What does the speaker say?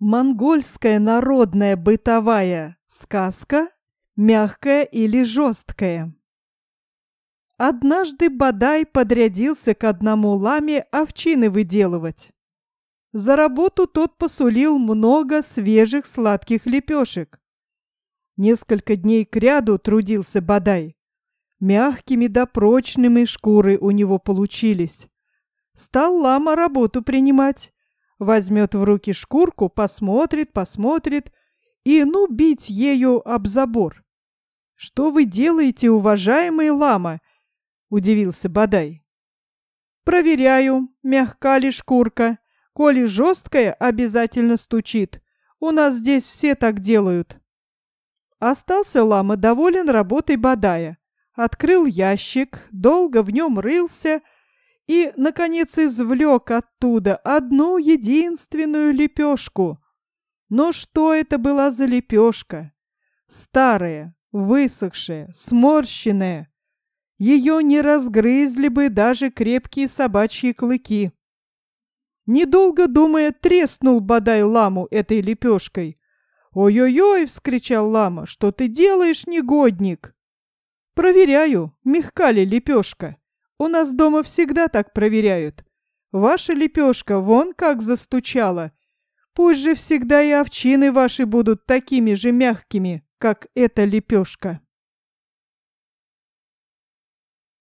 Монгольская народная бытовая сказка, мягкая или жесткая. Однажды Бадай подрядился к одному ламе овчины выделывать. За работу тот посулил много свежих сладких лепешек. Несколько дней кряду трудился Бадай. Мягкими да прочными шкуры у него получились. Стал лама работу принимать. Возьмет в руки шкурку, посмотрит и бить ею об забор. «Что вы делаете, уважаемый лама?» – удивился Бадай. «Проверяю, мягка ли шкурка. Коли жесткая, обязательно стучит. У нас здесь все так делают». Остался лама доволен работой Бадая. Открыл ящик, долго в нем рылся и, наконец, извлек оттуда одну единственную лепешку. Но что это была за лепешка? Старая, высохшая, сморщенная. Ее не разгрызли бы даже крепкие собачьи клыки. Недолго думая, треснул Бадай ламу этой лепешкой. «Ой-ой-ой!» — вскричал лама. «Что ты делаешь, негодник?» «Проверяю, мягка ли лепешка. У нас дома всегда так проверяют. Ваша лепешка вон как застучала. Пусть же всегда и овчины ваши будут такими же мягкими, как эта лепешка».